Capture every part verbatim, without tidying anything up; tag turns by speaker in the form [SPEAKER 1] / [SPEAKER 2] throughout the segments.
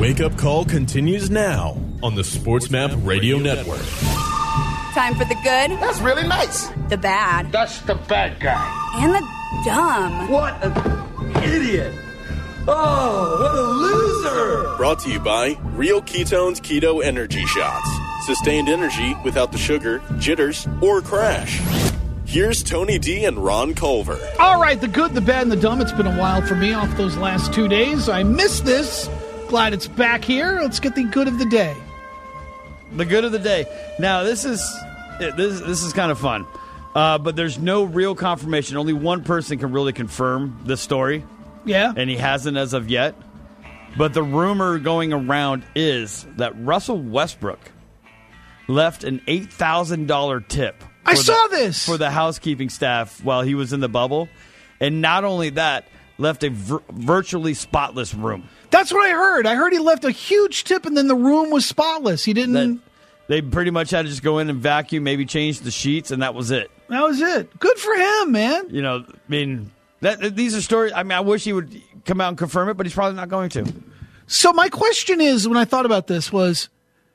[SPEAKER 1] Wake Up Call continues now on the SportsMap Radio Network.
[SPEAKER 2] Time for the good.
[SPEAKER 3] That's really nice.
[SPEAKER 2] The bad.
[SPEAKER 3] That's the bad guy.
[SPEAKER 2] And the dumb.
[SPEAKER 3] What an idiot. Oh, what a loser.
[SPEAKER 1] Brought to you by Real Ketones Keto Energy Shots. Sustained energy without the sugar, jitters, or crash. Here's Tony D and Ron Culver.
[SPEAKER 4] All right, the good, the bad, and the dumb. It's been a while for me off those last two days. I missed this. Glad it's back here. Let's get the good of the day.
[SPEAKER 5] The good of the day. Now, this is this this is kind of fun, uh, but there's no real confirmation. Only one person can really confirm this story.
[SPEAKER 4] Yeah.
[SPEAKER 5] And he hasn't as of yet. But the rumor going around is that Russell Westbrook left an eight thousand dollars tip.
[SPEAKER 4] I
[SPEAKER 5] the,
[SPEAKER 4] saw this.
[SPEAKER 5] For the housekeeping staff while he was in the bubble. And not only that, left a vir- virtually spotless room.
[SPEAKER 4] That's what I heard. I heard he left a huge tip and then the room was spotless. He didn't...
[SPEAKER 5] That they pretty much had to just go in and vacuum, maybe change the sheets, and that was it.
[SPEAKER 4] That was it. Good for him, man.
[SPEAKER 5] You know, I mean, that, these are stories... I mean, I wish he would come out and confirm it, but he's probably not going to.
[SPEAKER 4] So my question is, when I thought about this, was...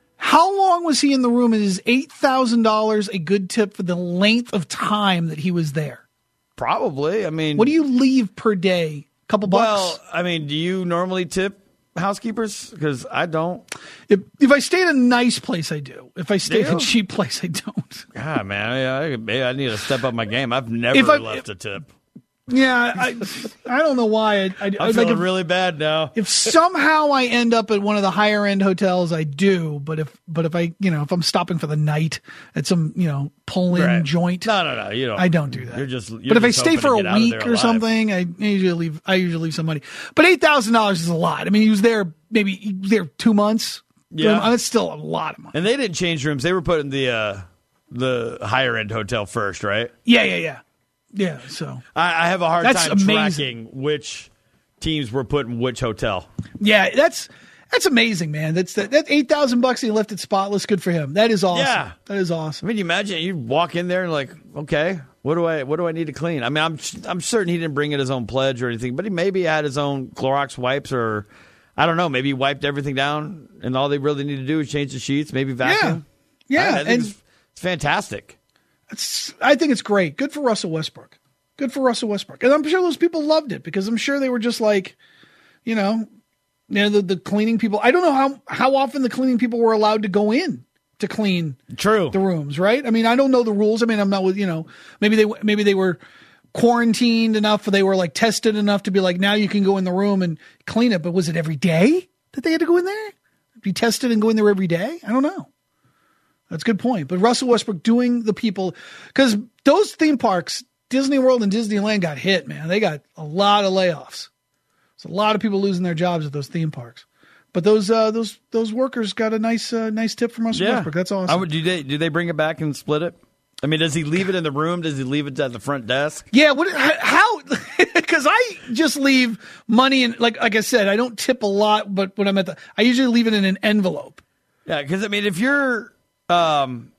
[SPEAKER 4] How long was he in the room, and is eight thousand dollars a good tip for the length of time that he was there?
[SPEAKER 5] Probably. I mean...
[SPEAKER 4] What do you leave per day? A couple bucks?
[SPEAKER 5] Well, I mean, do you normally tip housekeepers? Because I don't.
[SPEAKER 4] If, if I stay at a nice place, I do. If I stay
[SPEAKER 5] Do
[SPEAKER 4] at a
[SPEAKER 5] you?
[SPEAKER 4] cheap place, I don't.
[SPEAKER 5] God, man, I, I, maybe I need to step up my game. I've never
[SPEAKER 4] If I-
[SPEAKER 5] left a tip.
[SPEAKER 4] Yeah, I I don't know why. I, I,
[SPEAKER 5] I'm
[SPEAKER 4] like
[SPEAKER 5] feeling
[SPEAKER 4] if,
[SPEAKER 5] really bad now.
[SPEAKER 4] if somehow I end up at one of the higher end hotels, I do. But if but if I you know if I'm stopping for the night at some you know pull in
[SPEAKER 5] Right.
[SPEAKER 4] joint,
[SPEAKER 5] No, no, no. You don't.
[SPEAKER 4] I don't do that.
[SPEAKER 5] You're just. You're
[SPEAKER 4] but if I
[SPEAKER 5] just
[SPEAKER 4] stay
[SPEAKER 5] hoping
[SPEAKER 4] for
[SPEAKER 5] to
[SPEAKER 4] a
[SPEAKER 5] get out of
[SPEAKER 4] week
[SPEAKER 5] there
[SPEAKER 4] or
[SPEAKER 5] alive.
[SPEAKER 4] something, I usually leave. I usually leave some money. But eight thousand dollars is a lot. I mean, he was there maybe he was there two months.
[SPEAKER 5] Yeah.
[SPEAKER 4] that's still a lot of money.
[SPEAKER 5] And they didn't change rooms. They were putting the uh, the higher end hotel first, right?
[SPEAKER 4] Yeah, yeah, yeah, yeah. So
[SPEAKER 5] I, I have a hard
[SPEAKER 4] That's
[SPEAKER 5] time
[SPEAKER 4] amazing.
[SPEAKER 5] tracking which teams were put in which hotel.
[SPEAKER 4] yeah, that's that's amazing, man. That's that, that eight thousand bucks he left it spotless. Good for him. That is awesome.
[SPEAKER 5] Yeah.
[SPEAKER 4] that is
[SPEAKER 5] I
[SPEAKER 4] awesome.
[SPEAKER 5] mean, you imagine you walk in there and like, okay, what do I what do I need to clean? I mean, I'm I'm certain he didn't bring in his own pledge or anything, but he maybe had his own Clorox wipes or I don't know. Maybe he wiped everything down, and all they really need to do is change the sheets, maybe vacuum.
[SPEAKER 4] Yeah,
[SPEAKER 5] I, I think
[SPEAKER 4] and
[SPEAKER 5] it's, it's fantastic.
[SPEAKER 4] it's, I think it's great. Good for Russell Westbrook. Good for Russell Westbrook. And I'm sure those people loved it because I'm sure they were just like, you know, you know the, the cleaning people. I don't know how, how often the cleaning people were allowed to go in to clean
[SPEAKER 5] True.
[SPEAKER 4] the rooms, right? I mean, I don't know the rules. I mean, I'm not with, you know, maybe they maybe they were quarantined enough or they were like tested enough to be like, now you can go in the room and clean it. But was it every day that they had to go in there? Be tested and go in there every day? I don't know. That's a good point. But Russell Westbrook doing the people, because those theme parks, Disney World and Disneyland got hit, man. They got a lot of layoffs. There's a lot of people losing their jobs at those theme parks. But those uh, those those workers got a nice uh, nice tip from Russell
[SPEAKER 5] Yeah.
[SPEAKER 4] Westbrook. That's awesome.
[SPEAKER 5] I would, do they do they bring it back and split it? I mean, does he leave it in the room? Does he leave it at the front desk?
[SPEAKER 4] Yeah, what? How? Because I just leave money in. Like like I said, I don't tip a lot, but when I'm at the, I usually leave it in an envelope.
[SPEAKER 5] Yeah, because I mean, if you're um,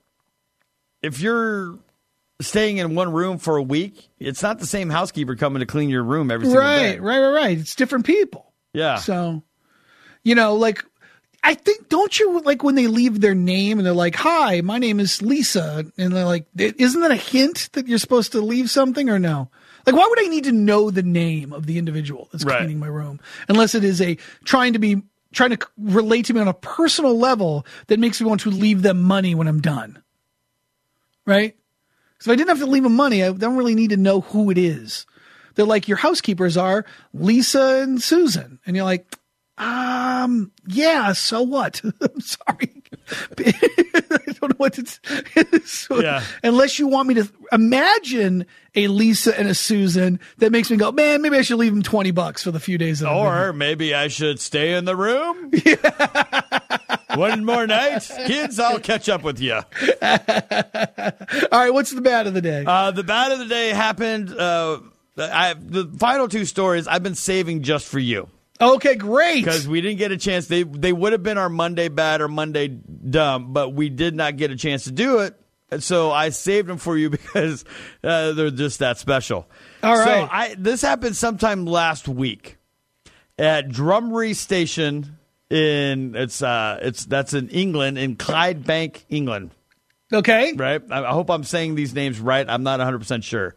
[SPEAKER 5] if you're staying in one room for a week, it's not the same housekeeper coming to clean your room every single
[SPEAKER 4] Right,
[SPEAKER 5] day.
[SPEAKER 4] right, right, right. It's different people.
[SPEAKER 5] Yeah.
[SPEAKER 4] So, you know, like, I think, don't you, like, when they leave their name and they're like, hi, my name is Lisa, and they're like, isn't that a hint that you're supposed to leave something or no? Like, why would I need to know the name of the individual that's
[SPEAKER 5] Right.
[SPEAKER 4] cleaning my room? Unless it is a, trying to be, trying to relate to me on a personal level that makes me want to leave them money when I'm done. Right? Because if I didn't have to leave them money, I don't really need to know who it is. They're like, your housekeepers are Lisa and Susan. And you're like, um, yeah, so what? I'm sorry. I don't know what to so,
[SPEAKER 5] Yeah.
[SPEAKER 4] Unless you want me to imagine a Lisa and a Susan that makes me go, man, maybe I should leave them twenty bucks for the few days that I'm
[SPEAKER 5] Or
[SPEAKER 4] there.
[SPEAKER 5] maybe I should stay in the room. One more night. Kids, I'll catch up with you.
[SPEAKER 4] All right, what's the bad of the day?
[SPEAKER 5] Uh, the bad of the day happened. Uh, I, the final two stories I've been saving just for you.
[SPEAKER 4] Okay, great.
[SPEAKER 5] Because we didn't get a chance. They they would have been our Monday bad or Monday dumb, but we did not get a chance to do it. And so I saved them for you because uh, they're just that special.
[SPEAKER 4] All right.
[SPEAKER 5] So I, this happened sometime last week at Drumry Station in it's uh it's that's in England, in Clydebank, England.
[SPEAKER 4] Okay.
[SPEAKER 5] Right? I, I hope I'm saying these names right. I'm not one hundred percent sure.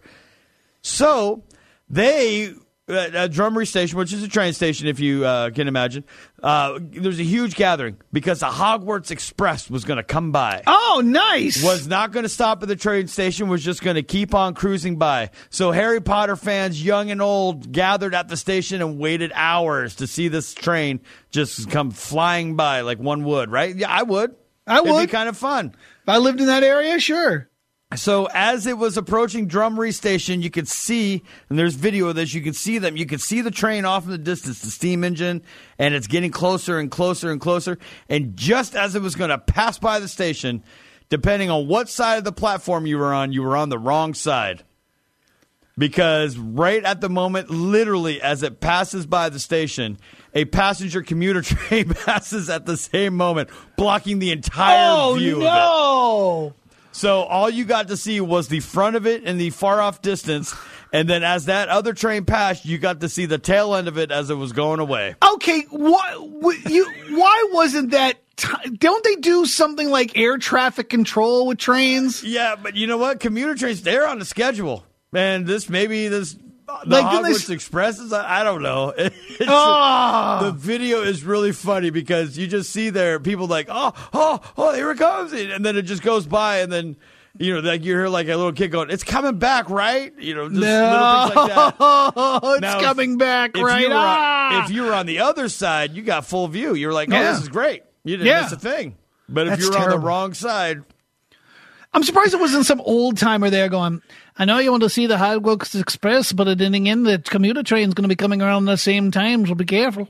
[SPEAKER 5] So they, at uh, Drumry Station, which is a train station, if you uh, can imagine, uh, there's a huge gathering because the Hogwarts Express was going to come by.
[SPEAKER 4] Oh, nice.
[SPEAKER 5] Was not going to stop at the train station, was just going to keep on cruising by. So Harry Potter fans, young and old, gathered at the station and waited hours to see this train just come flying by like one would, right? Yeah, I would.
[SPEAKER 4] I would.
[SPEAKER 5] It'd be kind of fun.
[SPEAKER 4] If I lived in that area, sure.
[SPEAKER 5] So as it was approaching Drumry Station, you could see, and there's video of this, you could see them. You could see the train off in the distance, the steam engine, and it's getting closer and closer and closer. And just as it was going to pass by the station, depending on what side of the platform you were on, you were on the wrong side. Because right at the moment, literally as it passes by the station, a passenger commuter train passes at the same moment, blocking the entire
[SPEAKER 4] oh,
[SPEAKER 5] view
[SPEAKER 4] no.
[SPEAKER 5] of it. So all you got to see was the front of it in the far-off distance, and then as that other train passed, you got to see the tail end of it as it was going away.
[SPEAKER 4] Okay, why, you, why wasn't that... T- don't they do something like air traffic control with trains?
[SPEAKER 5] Yeah, but you know what? Commuter trains, they're on the schedule. Man, this maybe this... The
[SPEAKER 4] like,
[SPEAKER 5] Hogwarts
[SPEAKER 4] they...
[SPEAKER 5] Express is, I don't know. It's
[SPEAKER 4] oh.
[SPEAKER 5] just, the video is really funny because you just see there people like, oh, oh, oh, here it comes. And then it just goes by. And then, you know, like you hear like a little kid going, it's coming back, right? You know, just
[SPEAKER 4] no.
[SPEAKER 5] little things like that.
[SPEAKER 4] it's
[SPEAKER 5] now,
[SPEAKER 4] coming
[SPEAKER 5] if,
[SPEAKER 4] back,
[SPEAKER 5] if
[SPEAKER 4] right?
[SPEAKER 5] You were,
[SPEAKER 4] ah.
[SPEAKER 5] If you were on the other side, you got full view. You're like, oh,
[SPEAKER 4] yeah.
[SPEAKER 5] this is great. You didn't
[SPEAKER 4] yeah.
[SPEAKER 5] miss a thing. But if
[SPEAKER 4] That's
[SPEAKER 5] you were
[SPEAKER 4] terrible.
[SPEAKER 5] on the wrong side...
[SPEAKER 4] I'm surprised it wasn't some old timer there going, I know you want to see the Hogwarts Express, but at the end, the commuter train's going to be coming around at the same time, so be careful.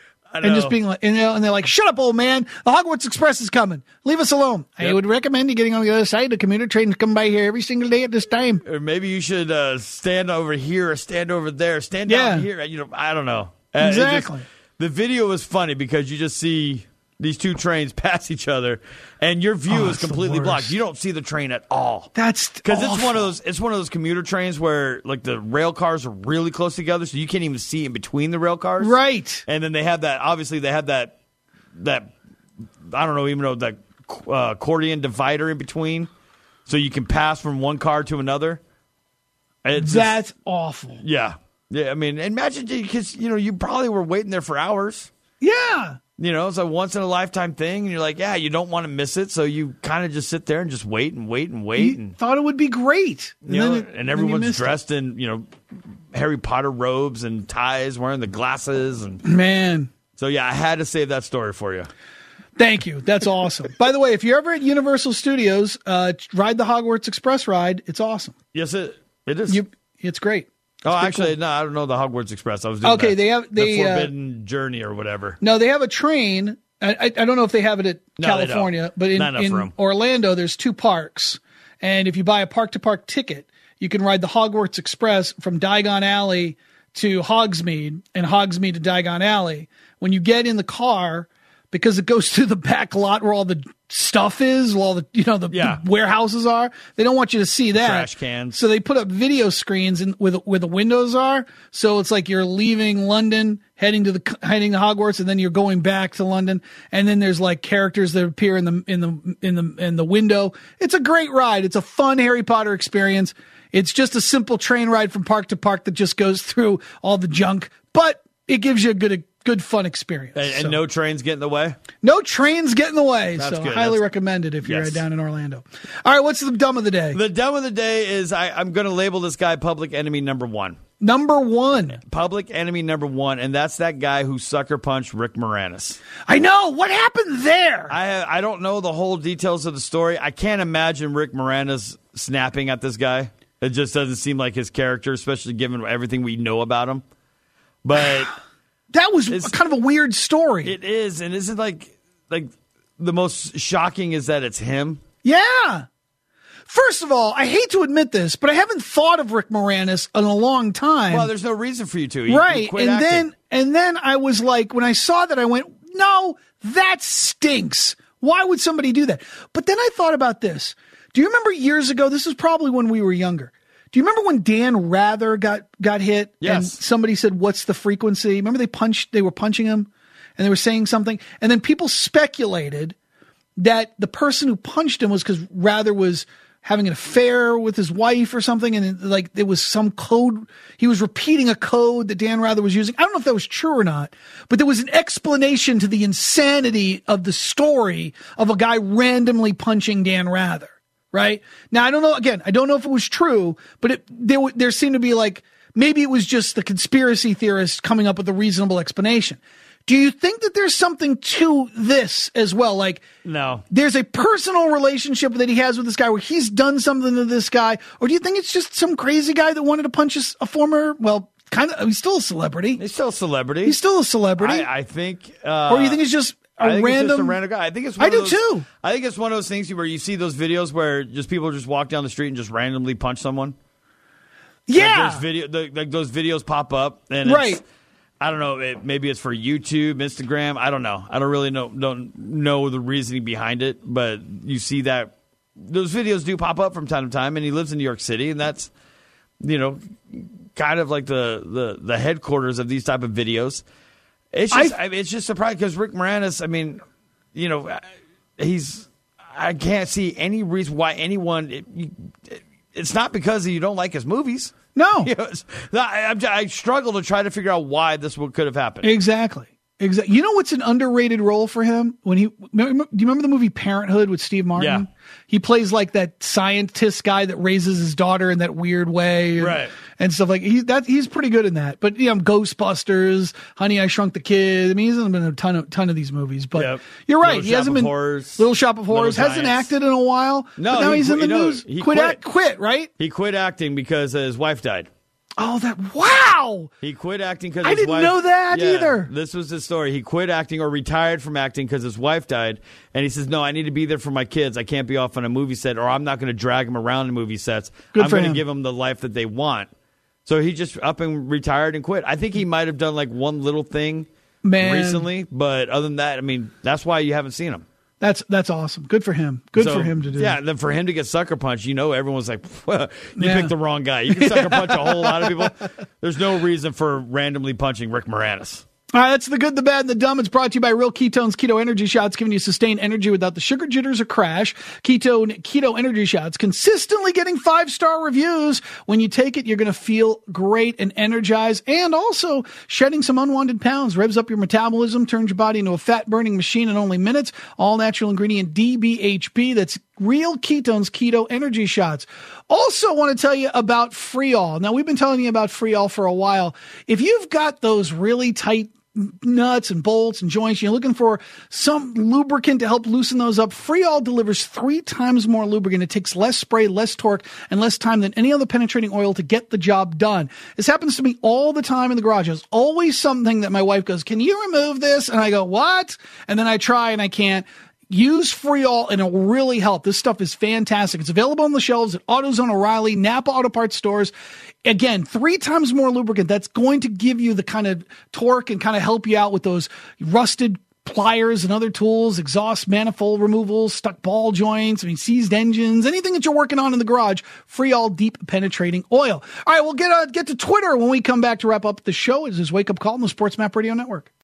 [SPEAKER 5] I know.
[SPEAKER 4] And just being like, and, you know, and they're like, shut up, old man. The Hogwarts Express is coming. Leave us alone. Yep. I would recommend you getting on the other side. The commuter trains come by here every single day at this time.
[SPEAKER 5] Or maybe you should uh, stand over here or stand over there. Stand
[SPEAKER 4] yeah.
[SPEAKER 5] down here. You know, I don't know. Uh,
[SPEAKER 4] exactly.
[SPEAKER 5] Just, the video was funny because you just see these two trains pass each other, and your view
[SPEAKER 4] oh,
[SPEAKER 5] is completely blocked. You don't see the train at all.
[SPEAKER 4] That's
[SPEAKER 5] because it's one of those. It's one of those commuter trains where like the rail cars are really close together, so you can't even see in between the rail cars.
[SPEAKER 4] Right.
[SPEAKER 5] And then they have that. Obviously, they have that. That I don't know, even know that uh, accordion divider in between, so you can pass from one car to another. It's
[SPEAKER 4] That's
[SPEAKER 5] just,
[SPEAKER 4] awful.
[SPEAKER 5] Yeah, yeah. I mean, imagine because you know you probably were waiting there for hours.
[SPEAKER 4] Yeah.
[SPEAKER 5] You know, it's a once in a lifetime thing, and you're like, yeah, you don't want to miss it, so you kind of just sit there and just wait and wait and wait.
[SPEAKER 4] You
[SPEAKER 5] and
[SPEAKER 4] thought it would be great,
[SPEAKER 5] and, you know,
[SPEAKER 4] it,
[SPEAKER 5] and everyone's dressed
[SPEAKER 4] it.
[SPEAKER 5] in you know Harry Potter robes and ties, wearing the glasses, and
[SPEAKER 4] man.
[SPEAKER 5] So yeah, I had to save that story for you.
[SPEAKER 4] Thank you. That's awesome. By the way, if you're ever at Universal Studios, uh, ride the Hogwarts Express ride. It's awesome.
[SPEAKER 5] Yes, it it is.
[SPEAKER 4] You, it's great.
[SPEAKER 5] Oh,
[SPEAKER 4] it's
[SPEAKER 5] actually,
[SPEAKER 4] cool.
[SPEAKER 5] no, I don't know the Hogwarts Express. I was doing
[SPEAKER 4] okay.
[SPEAKER 5] the,
[SPEAKER 4] They have they,
[SPEAKER 5] the Forbidden uh, Journey or whatever.
[SPEAKER 4] No, they have a train. I, I, I don't know if they have it at
[SPEAKER 5] no,
[SPEAKER 4] California, but in, in Orlando, there's two parks, and if you buy a park-to-park ticket, you can ride the Hogwarts Express from Diagon Alley to Hogsmeade and Hogsmeade to Diagon Alley. When you get in the car, because it goes through the back lot where all the stuff is, where all the you know the,
[SPEAKER 5] yeah.
[SPEAKER 4] the warehouses are, they don't want you to see that.
[SPEAKER 5] Trash cans.
[SPEAKER 4] So they put up video screens in, where, the, where the windows are. So it's like you're leaving London, heading to the heading to Hogwarts, and then you're going back to London. And then there's like characters that appear in the in the in the in the window. It's a great ride. It's a fun Harry Potter experience. It's just a simple train ride from park to park that just goes through all the junk, but it gives you a good good fun experience.
[SPEAKER 5] And, and
[SPEAKER 4] so,
[SPEAKER 5] no trains get in the way?
[SPEAKER 4] No trains get in the way.
[SPEAKER 5] That's
[SPEAKER 4] so
[SPEAKER 5] good.
[SPEAKER 4] highly
[SPEAKER 5] That's,
[SPEAKER 4] recommend it if you're
[SPEAKER 5] yes.
[SPEAKER 4] down in Orlando. All right, what's the dumb of the day?
[SPEAKER 5] The dumb of the day is I, I'm going to label this guy public enemy number one.
[SPEAKER 4] Number one.
[SPEAKER 5] Public enemy number one, and that's that guy who sucker punched Rick Moranis.
[SPEAKER 4] I know. What happened there?
[SPEAKER 5] I I don't know the whole details of the story. I can't imagine Rick Moranis snapping at this guy. It just doesn't seem like his character, especially given everything we know about him. But
[SPEAKER 4] that was kind of a weird story.
[SPEAKER 5] It is, and isn't like like the most shocking is that it's him.
[SPEAKER 4] Yeah. First of all, I hate to admit this, but I haven't thought of Rick Moranis in a long time.
[SPEAKER 5] Well, there's no reason for you to. You,
[SPEAKER 4] right.
[SPEAKER 5] you quit
[SPEAKER 4] and
[SPEAKER 5] acting.
[SPEAKER 4] then and then I was like, when I saw that, I went, no, that stinks. Why would somebody do that? But then I thought about this. Do you remember years ago? This was probably when we were younger. Do you remember when Dan Rather got, got hit?
[SPEAKER 5] Yes.
[SPEAKER 4] And somebody said, what's the frequency? Remember they punched, they were punching him? and they were saying something, and then people speculated that the person who punched him was because Rather was having an affair with his wife or something, and it, like there was some code. He was repeating a code that Dan Rather was using. I don't know if that was true or not, but there was an explanation to the insanity of the story of a guy randomly punching Dan Rather. Right now, I don't know. Again, I don't know if it was true, but it, there there seemed to be like maybe it was just the conspiracy theorist coming up with a reasonable explanation. Do you think that there's something to this as well? Like,
[SPEAKER 5] no,
[SPEAKER 4] there's a personal relationship that he has with this guy where he's done something to this guy, or do you think it's just some crazy guy that wanted to punch a, a former, well, kind of, he's still a celebrity.
[SPEAKER 5] He's still a celebrity.
[SPEAKER 4] He's still a celebrity.
[SPEAKER 5] I, I think, uh,
[SPEAKER 4] or do you think it's just a
[SPEAKER 5] I think
[SPEAKER 4] random,
[SPEAKER 5] it's just a random guy. I think it's. One
[SPEAKER 4] I
[SPEAKER 5] of
[SPEAKER 4] do
[SPEAKER 5] those,
[SPEAKER 4] too.
[SPEAKER 5] I think it's one of those things where you see those videos where just people just walk down the street and just randomly punch someone.
[SPEAKER 4] Yeah,
[SPEAKER 5] like those video, the, like those videos pop up, and
[SPEAKER 4] right.
[SPEAKER 5] It's, I don't know. It, maybe it's for YouTube, Instagram. I don't know. I don't really know. Don't know the reasoning behind it, but you see that those videos do pop up from time to time. And he lives in New York City, and that's you know kind of like the the, the headquarters of these type of videos. It's just I, I mean, it's just surprising because Rick Moranis. I mean, you know, he's. I can't see any reason why anyone. It, it, it's not because you don't like his movies.
[SPEAKER 4] No,
[SPEAKER 5] you know, I, I, I struggle to try to figure out why this would, could have happened.
[SPEAKER 4] Exactly. Exactly. You know what's an underrated role for him? When he, do you remember the movie Parenthood with Steve Martin?
[SPEAKER 5] Yeah.
[SPEAKER 4] He plays like that scientist guy that raises his daughter in that weird way, and,
[SPEAKER 5] right? And
[SPEAKER 4] stuff like he that he's pretty good in that. But you know, Ghostbusters, Honey, I Shrunk the Kid. I mean, he's been in a ton of ton of these movies. But yep. You're right.
[SPEAKER 5] Little
[SPEAKER 4] he
[SPEAKER 5] Shop
[SPEAKER 4] hasn't
[SPEAKER 5] of
[SPEAKER 4] been
[SPEAKER 5] Horrors,
[SPEAKER 4] Little Shop of Horrors.
[SPEAKER 5] Little
[SPEAKER 4] Hasn't
[SPEAKER 5] Giants.
[SPEAKER 4] acted in a while.
[SPEAKER 5] No,
[SPEAKER 4] but now
[SPEAKER 5] he
[SPEAKER 4] he's in the
[SPEAKER 5] quit,
[SPEAKER 4] news.
[SPEAKER 5] No, he
[SPEAKER 4] quit,
[SPEAKER 5] quit.
[SPEAKER 4] Act, quit. Right.
[SPEAKER 5] He quit acting because his wife died.
[SPEAKER 4] Oh, that wow!
[SPEAKER 5] He quit acting because
[SPEAKER 4] I
[SPEAKER 5] his
[SPEAKER 4] didn't
[SPEAKER 5] wife,
[SPEAKER 4] know that
[SPEAKER 5] yeah,
[SPEAKER 4] either.
[SPEAKER 5] This was the story. He quit acting or retired from acting because his wife died, and he says, "No, I need to be there for my kids. I can't be off on a movie set, or I'm not going to drag them around in movie sets.
[SPEAKER 4] Good
[SPEAKER 5] I'm
[SPEAKER 4] for
[SPEAKER 5] going to
[SPEAKER 4] him.
[SPEAKER 5] give them the life that they want." So he just up and retired and quit. I think he might have done like one little thing
[SPEAKER 4] Man.
[SPEAKER 5] recently, but other than that, I mean, that's why you haven't seen him.
[SPEAKER 4] That's that's awesome. Good for him. Good
[SPEAKER 5] So,
[SPEAKER 4] for him to do.
[SPEAKER 5] Yeah, then for him to get sucker punched, you know, everyone's like, well, you
[SPEAKER 4] Yeah.
[SPEAKER 5] picked the wrong guy. You can sucker punch a whole lot of people. There's no reason for randomly punching Rick Moranis.
[SPEAKER 4] All right, that's the good, the bad, and the dumb. It's brought to you by Real Ketones Keto Energy Shots, giving you sustained energy without the sugar jitters or crash. Ketone Keto Energy Shots, consistently getting five-star reviews. When you take it, you're going to feel great and energized, and also shedding some unwanted pounds. Revs up your metabolism, turns your body into a fat-burning machine in only minutes. All-natural ingredient D B H B. That's Real Ketones Keto Energy Shots. Also want to tell you about Freol. Now, we've been telling you about Freol for a while. If you've got those really tight nuts and bolts and joints, you're looking for some lubricant to help loosen those up, Freol delivers three times more lubricant. It takes less spray, less torque, and less time than any other penetrating oil to get the job done. This happens to me all the time in the garage. There's always something that my wife goes, "Can you remove this?" And I go, "What?" And then I try and I can't. Use Freol and it will really help. This stuff is fantastic. It's available on the shelves at AutoZone, O'Reilly, Napa Auto Parts stores. Again, three times more lubricant. That's going to give you the kind of torque and kind of help you out with those rusted pliers and other tools, exhaust manifold removals, stuck ball joints, I mean, seized engines, anything that you're working on in the garage, Freol deep penetrating oil. All right, we'll get uh, get to Twitter when we come back to wrap up the show. It is Wake Up Call on the Sports Map Radio Network.